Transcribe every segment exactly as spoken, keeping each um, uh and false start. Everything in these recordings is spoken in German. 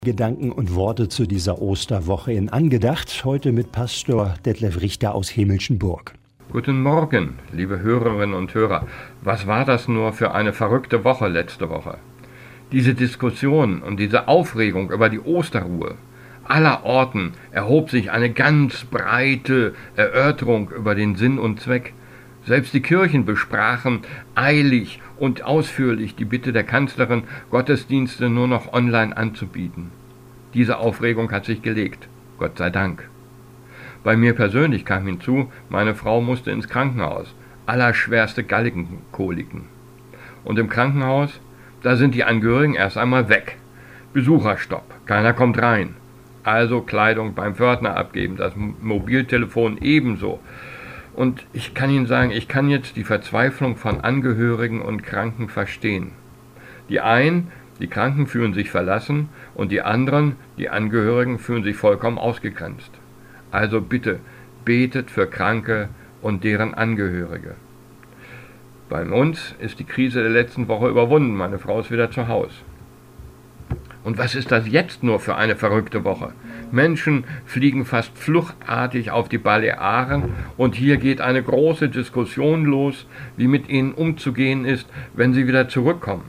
Gedanken und Worte zu dieser Osterwoche in Angedacht, heute mit Pastor Detlef Richter aus Himmelschenburg. Guten Morgen, liebe Hörerinnen und Hörer. Was war das nur für eine verrückte Woche letzte Woche? Diese Diskussion und diese Aufregung über die Osterruhe. Allerorten erhob sich eine ganz breite Erörterung über den Sinn und Zweck. Selbst die Kirchen besprachen eilig und ausführlich die Bitte der Kanzlerin, Gottesdienste nur noch online anzubieten. Diese Aufregung hat sich gelegt, Gott sei Dank. Bei mir persönlich kam hinzu, meine Frau musste ins Krankenhaus, allerschwerste Gallenkoliken. Und im Krankenhaus, da sind die Angehörigen erst einmal weg. Besucherstopp, keiner kommt rein. Also Kleidung beim Pförtner abgeben, das Mobiltelefon ebenso. Und ich kann Ihnen sagen, ich kann jetzt die Verzweiflung von Angehörigen und Kranken verstehen. Die einen, die Kranken, fühlen sich verlassen und die anderen, die Angehörigen, fühlen sich vollkommen ausgegrenzt. Also bitte, betet für Kranke und deren Angehörige. Bei uns ist die Krise der letzten Woche überwunden, meine Frau ist wieder zu Hause. Und was ist das jetzt nur für eine verrückte Woche? Menschen fliegen fast fluchtartig auf die Balearen und hier geht eine große Diskussion los, wie mit ihnen umzugehen ist, wenn sie wieder zurückkommen.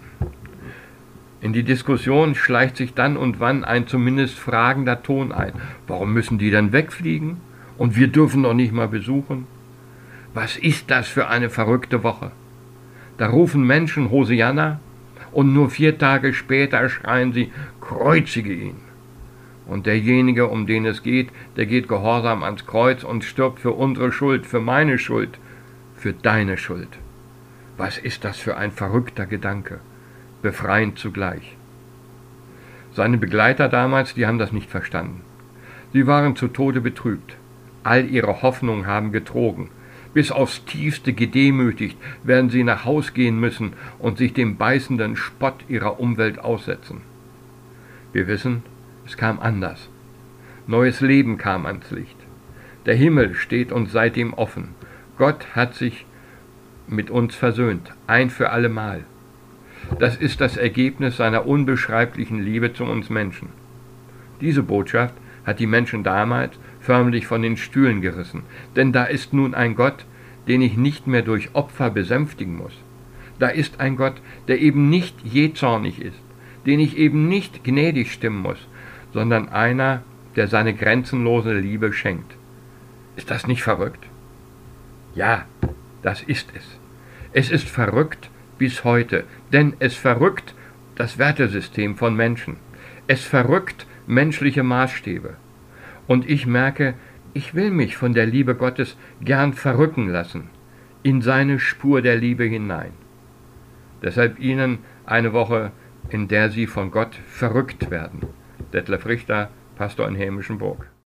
In die Diskussion schleicht sich dann und wann ein zumindest fragender Ton ein. Warum müssen die dann wegfliegen? Und wir dürfen noch nicht mal besuchen? Was ist das für eine verrückte Woche? Da rufen Menschen Hosianna, und nur vier Tage später schreien sie, kreuzige ihn. Und derjenige, um den es geht, der geht gehorsam ans Kreuz und stirbt für unsere Schuld, für meine Schuld, für deine Schuld. Was ist das für ein verrückter Gedanke, befreiend zugleich. Seine Begleiter damals, die haben das nicht verstanden. Sie waren zu Tode betrübt. All ihre Hoffnungen haben getrogen. Bis aufs Tiefste gedemütigt werden sie nach Haus gehen müssen und sich dem beißenden Spott ihrer Umwelt aussetzen. Wir wissen, es kam anders. Neues Leben kam ans Licht. Der Himmel steht uns seitdem offen. Gott hat sich mit uns versöhnt, ein für allemal. Das ist das Ergebnis seiner unbeschreiblichen Liebe zu uns Menschen. Diese Botschaft hat die Menschen damals förmlich von den Stühlen gerissen, denn da ist nun ein Gott, den ich nicht mehr durch Opfer besänftigen muss. Da ist ein Gott, der eben nicht jähzornig ist, den ich eben nicht gnädig stimmen muss, sondern einer, der seine grenzenlose Liebe schenkt. Ist das nicht verrückt? Ja, das ist es. Es ist verrückt bis heute, denn es verrückt das Wertesystem von Menschen. Es verrückt menschliche Maßstäbe. Und ich merke, ich will mich von der Liebe Gottes gern verrücken lassen, in seine Spur der Liebe hinein. Deshalb Ihnen eine Woche, in der Sie von Gott verrückt werden. Detlef Richter, Pastor in Himmelschenburg.